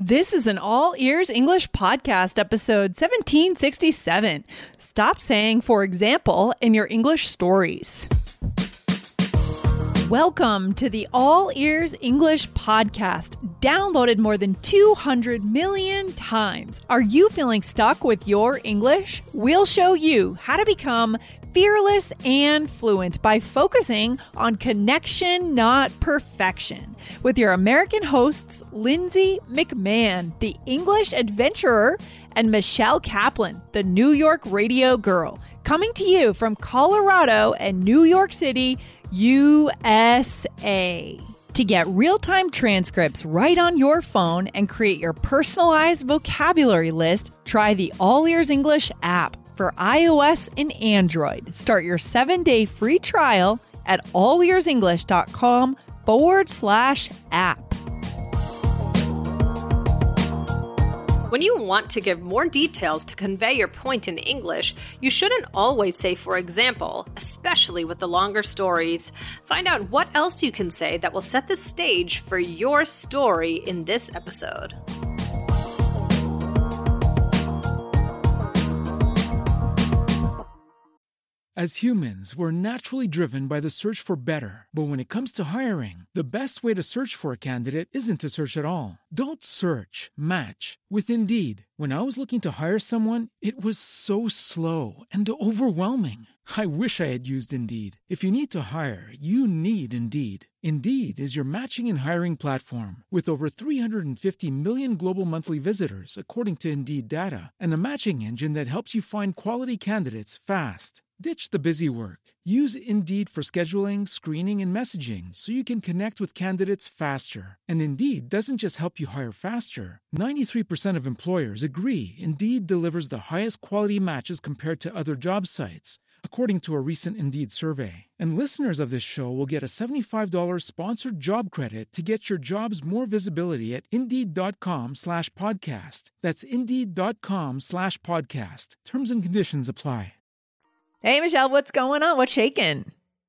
This is an All Ears English Podcast, episode 1767. Stop saying, for example, in your English stories. Welcome to the All Ears English Podcast, downloaded more than 200 million times. Are you feeling stuck with your English? We'll show you how to become fearless and fluent by focusing on connection, not perfection. With your American hosts, Lindsay McMahon, the English adventurer, and Michelle Kaplan, the New York radio girl, coming to you from Colorado and New York City, USA. To get real-time transcripts right on your phone and create your personalized vocabulary list, try the All Ears English app for iOS and Android. Start your 7-day free trial at allearsenglish.com/app. When you want to give more details to convey your point in English, you shouldn't always say, for example, especially with the longer stories. Find out what else you can say that will set the stage for your story in this episode. As humans, we're naturally driven by the search for better. But when it comes to hiring, the best way to search for a candidate isn't to search at all. Don't search, match with Indeed. When I was looking to hire someone, it was so slow and overwhelming. I wish I had used Indeed. If you need to hire, you need Indeed. Indeed is your matching and hiring platform with over 350 million global monthly visitors, according to Indeed data, and a matching engine that helps you find quality candidates fast. Ditch the busy work. Use Indeed for scheduling, screening, and messaging so you can connect with candidates faster. And Indeed doesn't just help you hire faster. 93% of employers agree Indeed delivers the highest quality matches compared to other job sites, according to a recent Indeed survey. And listeners of this show will get a $75 sponsored job credit to get your jobs more visibility at Indeed.com/podcast. That's Indeed.com/podcast. Terms and conditions apply. Hey, Michelle, what's going on? What's shaking?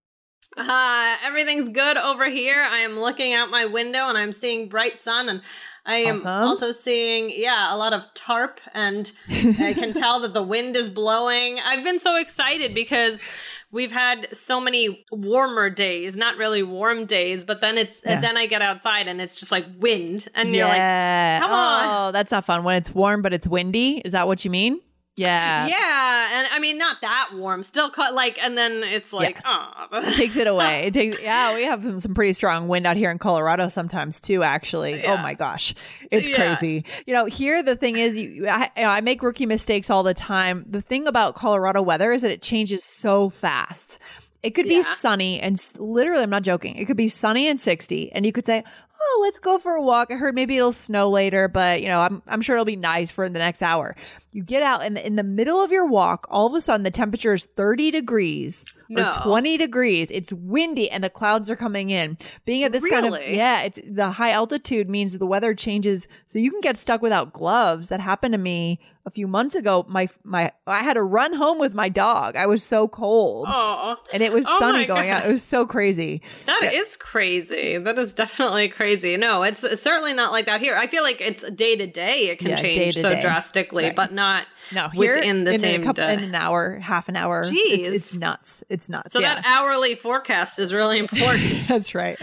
Everything's good over here. I am looking out my window and I'm seeing bright sun, and I am also seeing, a lot of tarp, and I can tell that the wind is blowing. I've been so excited because we've had so many warmer days, not really warm days, but then then I get outside and it's just like wind, and you're like, come on. Oh, that's not fun. When it's warm, but it's windy. Is that what you mean? Yeah. Yeah. And I mean, not that warm, still and then it's like, It takes it away. We have some pretty strong wind out here in Colorado sometimes too, actually. Yeah. Oh my gosh. It's crazy. Here the thing is, I make rookie mistakes all the time. The thing about Colorado weather is that it changes so fast. It could be sunny and literally, I'm not joking. It could be sunny and 60, and you could say, oh, let's go for a walk. I heard maybe it'll snow later, but I'm sure it'll be nice for the next hour. You get out and in the middle of your walk, all of a sudden the temperature is 30 degrees or 20 degrees. It's windy and the clouds are coming in. Being at this it's the high altitude means the weather changes, so you can get stuck without gloves. That happened to me a few months ago. I had to run home with my dog. I was so cold. Oh, and it was sunny going out. It was so crazy. That is crazy. That is definitely crazy. No, it's certainly not like that here. I feel like it's day to day. It can change so drastically, but not here within the same day. In an hour, half an hour. Jeez. It's nuts. It's nuts. So that hourly forecast is really important. That's right.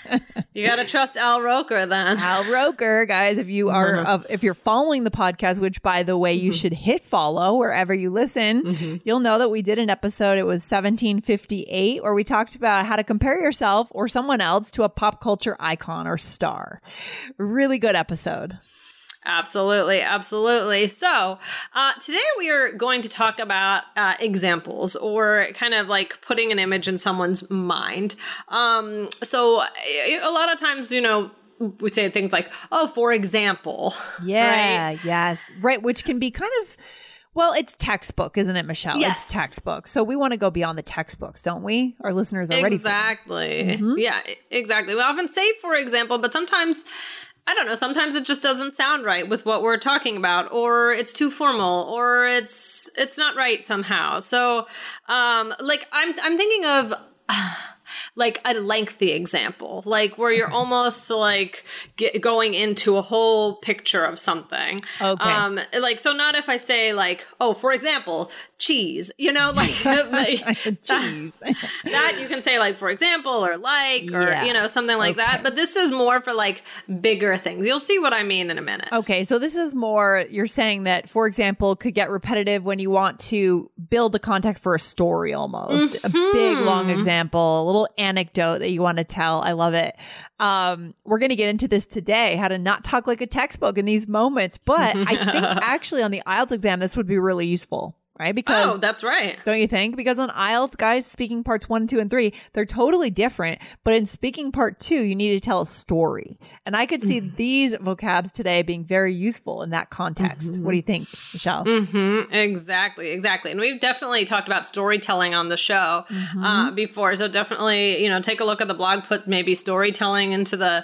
You got to trust Al Roker then. Al Roker, guys, if you are if you're following the podcast, which by the way, you should hit follow wherever you listen, you'll know that we did an episode. It was 1758, where we talked about how to compare yourself or someone else to a pop culture icon or star. Really good episode. Absolutely. Absolutely. So today we are going to talk about examples, or kind of like putting an image in someone's mind. So a lot of times, we say things like, oh, for example. Yeah. Right? Yes. Right. Which can be kind of, well, it's textbook, isn't it, Michelle? Yes. It's textbook. So we want to go beyond the textbooks, don't we? Our listeners are ready for that. Exactly. Yeah, exactly. We often say, for example, but sometimes, I don't know, sometimes it just doesn't sound right with what we're talking about, or it's too formal, or it's not right somehow. So, I'm thinking of like a lengthy example, like where you're almost like going into a whole picture of something. Okay. Like, so not if I say like, oh, for example, cheese, you know, like cheese. that you can say like, for example, or like, or, you know, something like that. But this is more for like bigger things. You'll see what I mean in a minute. Okay. So this is more, you're saying that, for example, could get repetitive when you want to build the context for a story almost. A big, long example, a little anecdote that you want to tell. I love it. We're going to get into this today, how to not talk like a textbook in these moments. But I think actually on the IELTS exam, this would be really useful. Right? Because, that's right. Don't you think? Because on IELTS, guys, speaking parts 1, 2, and 3, they're totally different. But in speaking part 2, you need to tell a story. And I could see these vocabs today being very useful in that context. What do you think, Michelle? Exactly. And we've definitely talked about storytelling on the show before. So definitely, you know, take a look at the blog, put maybe storytelling into the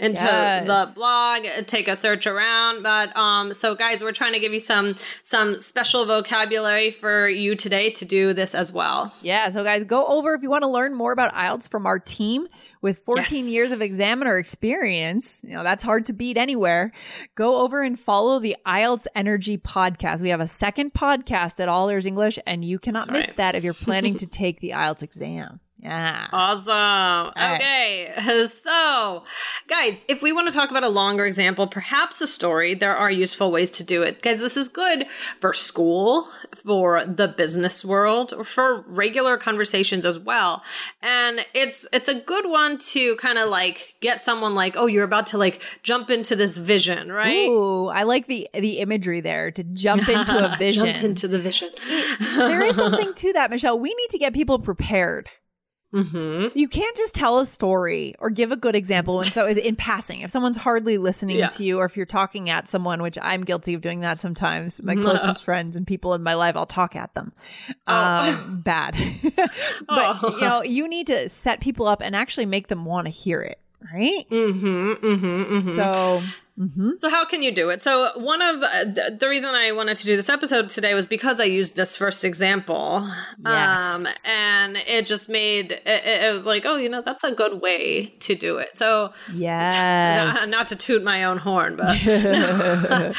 blog, take a search around. But so guys, we're trying to give you some special vocabulary for you today to do this as well. Yeah. So guys, go over if you want to learn more about IELTS from our team with 14 years of examiner experience. You know, that's hard to beat anywhere. Go over and follow the IELTS Energy podcast. We have a second podcast at All Ears English, and you cannot miss that if you're planning to take the IELTS exam. Yeah. Awesome. Okay. So, guys, if we want to talk about a longer example, perhaps a story, there are useful ways to do it. Guys, this is good for school, for the business world, or for regular conversations as well. And it's a good one to kind of like get someone like, oh, you're about to like jump into this vision, right? Ooh, I like the imagery there, to jump into a vision. Jump into the vision. There is something to that, Michelle. We need to get people prepared. You can't just tell a story or give a good example and so in passing. If someone's hardly listening to you, or if you're talking at someone, which I'm guilty of doing that sometimes, my closest friends and people in my life, I'll talk at them. Bad. But you know, you need to set people up and actually make them want to hear it, right? So how can you do it? So one of the reason I wanted to do this episode today was because I used this first example. And it just made it was like, oh, you know, that's a good way to do it. So not to toot my own horn, but okay.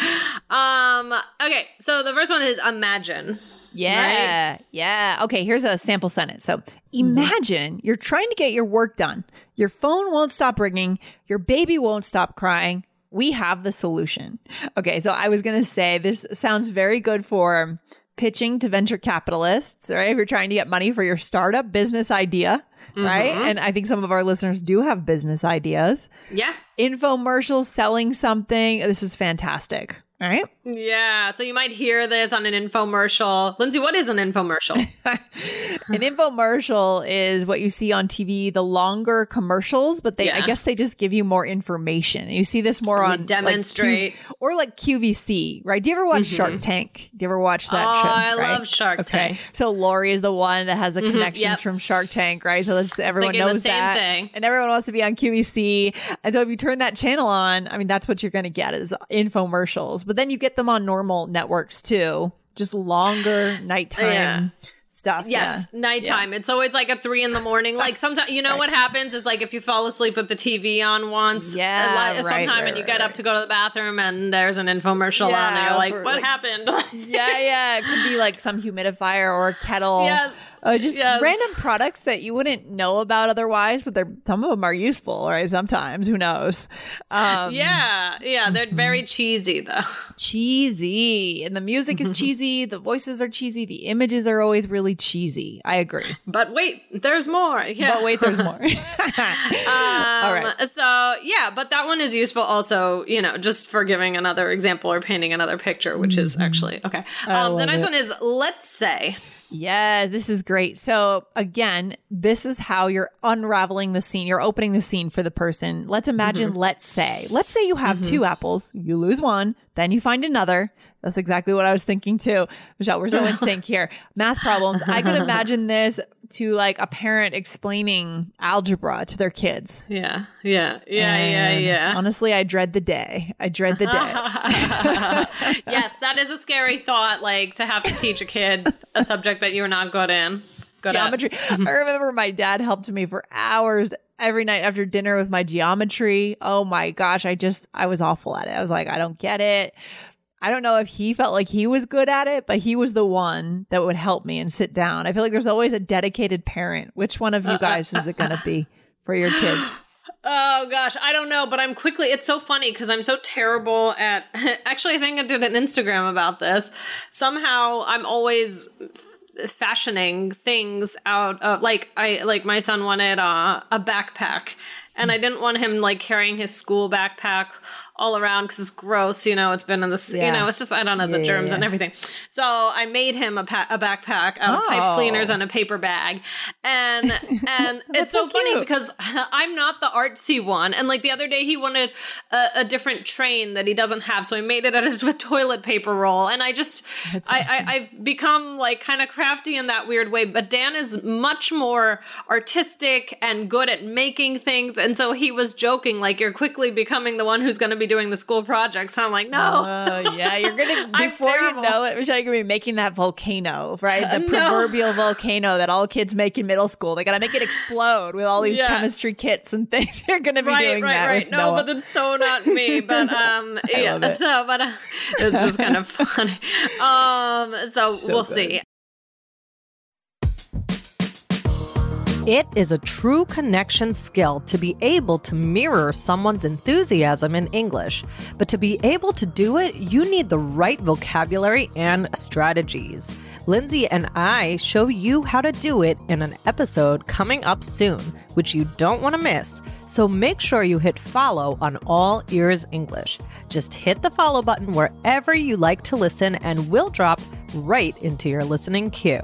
So the first one is imagine. Yeah. Okay, here's a sample sentence. So imagine you're trying to get your work done. Your phone won't stop ringing. Your baby won't stop crying. We have the solution. Okay, so I was going to say this sounds very good for pitching to venture capitalists, right? If you're trying to get money for your startup business idea, right? And I think some of our listeners do have business ideas. Yeah. Infomercials, selling something. This is fantastic. All right. Yeah. So you might hear this on an infomercial. Lindsay, what is an infomercial? An infomercial is what you see on TV, the longer commercials, but I guess they just give you more information. You see this more on demonstrate like QVC, right? Do you ever watch Shark Tank? Do you ever watch that show? I love Shark Tank. So Lori is the one that has the connections from Shark Tank, right? So everyone knows that. Thing. And everyone wants to be on QVC. And so if you turn that channel on, I mean, that's what you're going to get is infomercials. But then you get them on normal networks too, just longer nighttime stuff. Yes, nighttime. It's always like at 3 a.m. Like sometimes, you know what happens is like if you fall asleep with the TV on once, sometime and you get up to go to the bathroom and there's an infomercial on and you're like, what happened? It could be like some humidifier or a kettle. Random products that you wouldn't know about otherwise, but some of them are useful, right? Sometimes, who knows? They're very cheesy though. Cheesy. And the music is cheesy. The voices are cheesy. The images are always really cheesy. I agree. But wait, there's more. Yeah. But wait, there's more. All right. So but that one is useful also, you know, just for giving another example or painting another picture, which is actually, okay. The next one is let's say. Yes, this is great. So again, this is how you're unraveling the scene. You're opening the scene for the person. Let's imagine, let's say you have 2 apples, you lose one, then you find another. That's exactly what I was thinking too. Michelle, we're so in sync here. Math problems. I could imagine this to like a parent explaining algebra to their kids. Yeah. Honestly, I dread the day. Yes, that is a scary thought, like to have to teach a kid a subject that you're not good in. geometry. I remember my dad helped me for hours every night after dinner with my geometry. Oh my gosh. I was awful at it. I was like, I don't get it. I don't know if he felt like he was good at it, but he was the one that would help me and sit down. I feel like there's always a dedicated parent. Which one of you guys is it going to be for your kids? Oh gosh, I don't know, but it's so funny because I'm so terrible at, actually I think I did an Instagram about this. Somehow I'm always fashioning things out of, like my son wanted a backpack, and I didn't want him like carrying his school backpack all around because it's gross, it's been in this, it's just, I don't know, the germs and everything. So I made him a backpack out of pipe cleaners and a paper bag. And it's so funny because I'm not the artsy one. And like the other day he wanted a different train that he doesn't have. So I made it out of a toilet paper roll. And I've become like kind of crafty in that weird way. But Dan is much more artistic and good at making things. And so he was joking, like, you're quickly becoming the one who's going to be doing the school projects. So I'm like, no. Oh, yeah. You're going to, before you know it, Michelle, you're going to be making that volcano, right? The proverbial volcano that all kids make in middle school. They got to make it explode with all these chemistry kits and things. You're going to be doing that. Right. No, but that's so not me. But it's just kind of funny. So we'll see. It is a true connection skill to be able to mirror someone's enthusiasm in English. But to be able to do it, you need the right vocabulary and strategies. Lindsay and I show you how to do it in an episode coming up soon, which you don't want to miss. So make sure you hit follow on All Ears English. Just hit the follow button wherever you like to listen, and we'll drop right into your listening queue.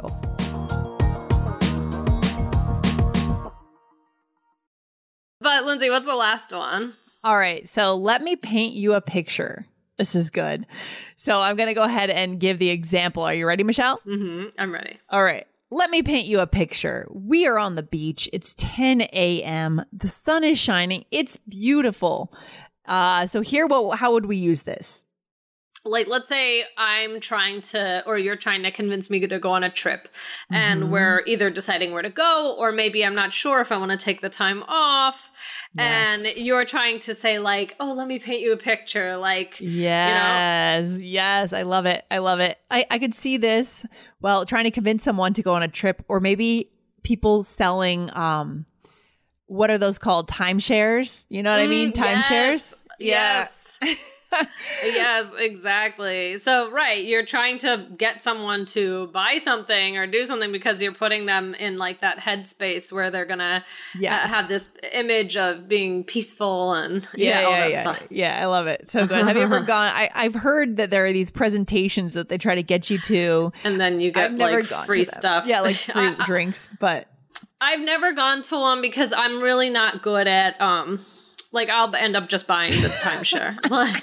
But Lindsay, what's the last one? All right. So let me paint you a picture. This is good. So I'm going to go ahead and give the example. Are you ready, Michelle? Mm-hmm. I'm ready. All right. Let me paint you a picture. We are on the beach. It's 10 a.m. The sun is shining. It's beautiful. So here, how would we use this? Like, let's say I'm trying to, or you're trying to convince me to go on a trip, and we're either deciding where to go, or maybe I'm not sure if I want to take the time off. Yes. And you're trying to say like, oh, let me paint you a picture. Like, yes, yes. I love it. I love it. I could see this. Well, trying to convince someone to go on a trip, or maybe people selling, what are those called? Timeshares. You know what I mean? Timeshares. Yes. Yes, exactly. So, right, you're trying to get someone to buy something or do something because you're putting them in like that headspace where they're gonna have this image of being peaceful and all that stuff. Yeah, I love it. So good. Have you ever gone? I've heard that there are these presentations that they try to get you to, and then you get like free stuff. Yeah, like free drinks. But I've never gone to one because I'm really not good at like I'll end up just buying the timeshare. Like,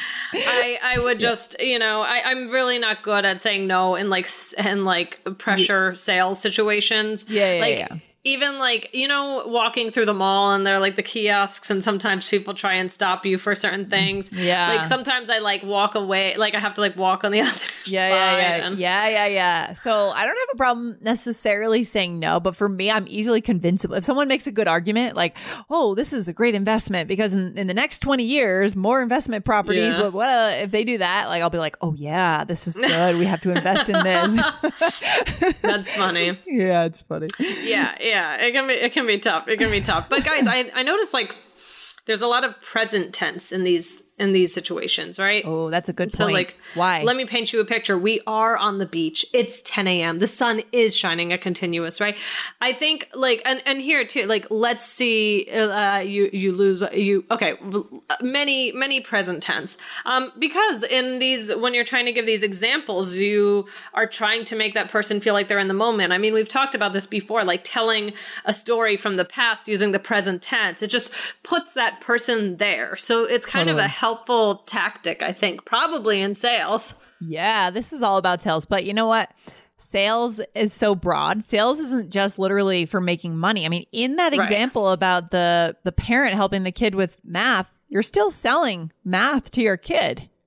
I would just, I'm really not good at saying no in like pressure sales situations. Even like, walking through the mall and they're like the kiosks, and sometimes people try and stop you for certain things. Yeah. Like sometimes I like walk away, like I have to like walk on the other side. Yeah. So I don't have a problem necessarily saying no, but for me, I'm easily convincible. If someone makes a good argument, like, oh, this is a great investment because in the next 20 years, more investment properties, if they do that, like, I'll be like, oh yeah, this is good. We have to invest in this. That's funny. Yeah, it's funny. Yeah, it can be tough. It can be tough. But guys, I noticed like there's a lot of present tense in these situations, right? Oh, that's a good point. So like, why? Let me paint you a picture. We are on the beach. It's 10 a.m. The sun is shining a continuous, right? I think like, and here too, like, let's see, many present tense. Because in these, when you're trying to give these examples, you are trying to make that person feel like they're in the moment. I mean, we've talked about this before, like telling a story from the past using the present tense. It just puts that person there. So it's kind of a helpful tactic, I think, probably in sales. Yeah, this is all about sales. But you know what? Sales is so broad. Sales isn't just literally for making money. I mean, in that example about the parent helping the kid with math, you're still selling math to your kid,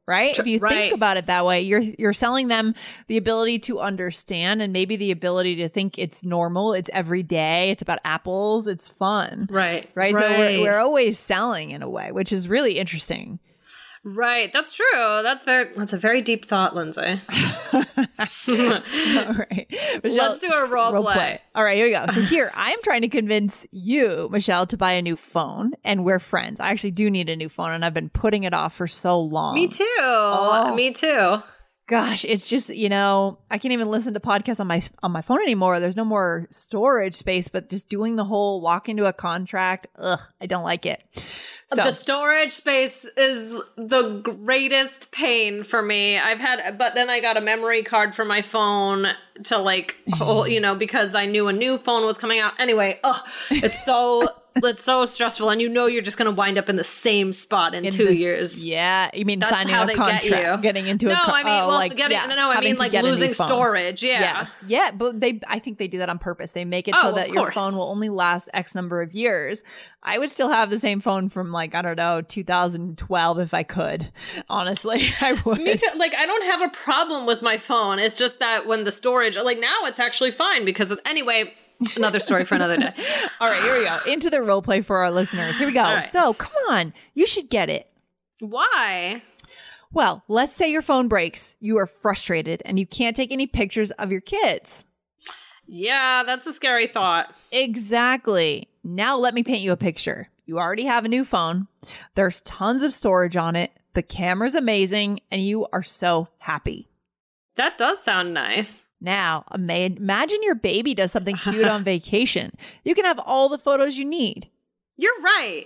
right? If you think about it that way, you're selling them the ability to understand and maybe the ability to think it's normal, it's every day, it's about apples, it's fun. Right. So we're always selling in a way, which is really interesting. Right. That's true. That's a very deep thought, Lindsay. All right. Michelle, let's do a role play. All right, here we go. So here, I am trying to convince you, Michelle, to buy a new phone, and we're friends. I actually do need a new phone, and I've been putting it off for so long. Me too. Oh. Me too. Gosh, it's just, I can't even listen to podcasts on my phone anymore. There's no more storage space, but just doing the whole walk into a contract, I don't like it. So. The storage space is the greatest pain for me. But then I got a memory card for my phone to because I knew a new phone was coming out. Anyway, it's so stressful, and you're just going to wind up in the same spot in 2 years. Yeah, you mean that's signing how a they contract, get you. Getting into a contract. Losing storage. Yeah. Yes. Yeah, but I think they do that on purpose. They make it so that your phone will only last X number of years. I would still have the same phone from 2012 if I could. Honestly, I would. Me too. I don't have a problem with my phone. It's just that when the storage, now it's actually fine because anyway. Another story for another day. All right, here we go. Into the role play for our listeners. Here we go. Right. So, come on. You should get it. Why? Well, let's say your phone breaks. You are frustrated and you can't take any pictures of your kids. Yeah, that's a scary thought. Exactly. Now let me paint you a picture. You already have a new phone. There's tons of storage on it. The camera's amazing and you are so happy. That does sound nice. Now, imagine your baby does something cute on vacation. You can have all the photos you need. You're right.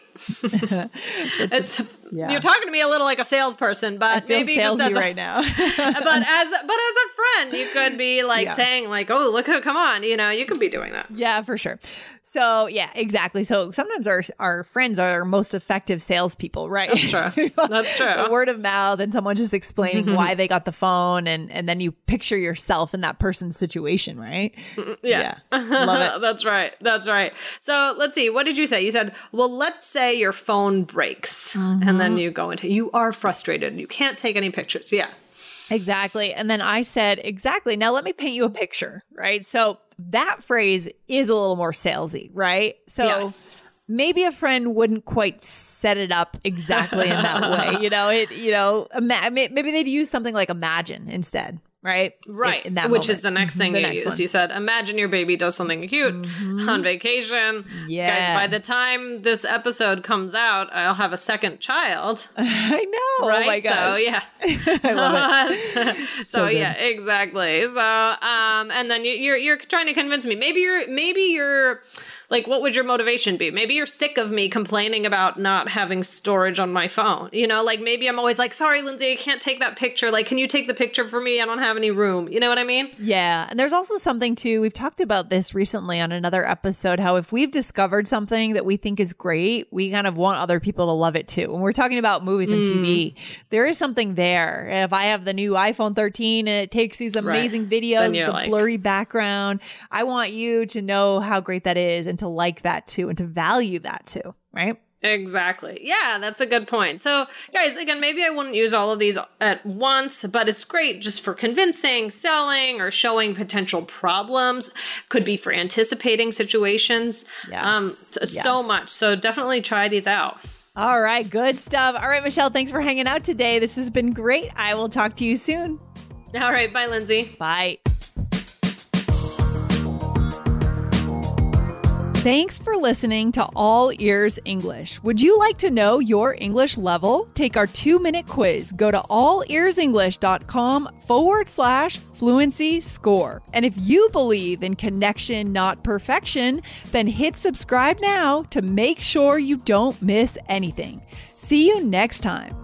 You're talking to me a little like a salesperson, but maybe just as right now. but as a friend, you could be saying "Oh, look, come on," you could be doing that. Yeah, for sure. So yeah, exactly. So sometimes our friends are our most effective salespeople, right? That's true. That's true. The word of mouth and someone just explaining why they got the phone, and then you picture yourself in that person's situation, right? Yeah. Love it. That's right. That's right. So let's see. What did you say? You said, well, let's say your phone breaks and then you go into, you are frustrated. You can't take any pictures. Yeah. Exactly. And then I said, exactly. Now let me paint you a picture, right? So that phrase is a little more salesy, right? So maybe a friend wouldn't quite set it up exactly in that way. Maybe they'd use something like imagine instead. Right. In that which moment. Is the next thing you used. You said, imagine your baby does something cute on vacation. Yeah. Guys, by the time this episode comes out, I'll have a second child. I know. Right? Oh my gosh. So, yeah. I love it. So yeah, exactly. So, and then you're trying to convince me. Maybe you're what would your motivation be? Maybe you're sick of me complaining about not having storage on my phone. Maybe I'm always sorry, Lindsay, I can't take that picture. Can you take the picture for me? I don't have any room. You know what I mean? Yeah. And there's also something too, we've talked about this recently on another episode, how if we've discovered something that we think is great, we kind of want other people to love it too. When we're talking about movies and TV, there is something there. If I have the new iPhone 13 and it takes these amazing videos with the blurry background, I want you to know how great that is and to like that too and to value that too, right? Exactly. Yeah, that's a good point. So, guys, again, maybe I wouldn't use all of these at once, but it's great just for convincing, selling, or showing potential problems. Could be for anticipating situations. Yes. So much. So definitely try these out. All right. Good stuff. All right, Michelle, thanks for hanging out today. This has been great. I will talk to you soon. All right. Bye, Lindsay. Bye. Thanks for listening to All Ears English. Would you like to know your English level? Take our 2-minute quiz. Go to allearsenglish.com/fluency score. And if you believe in connection, not perfection, then hit subscribe now to make sure you don't miss anything. See you next time.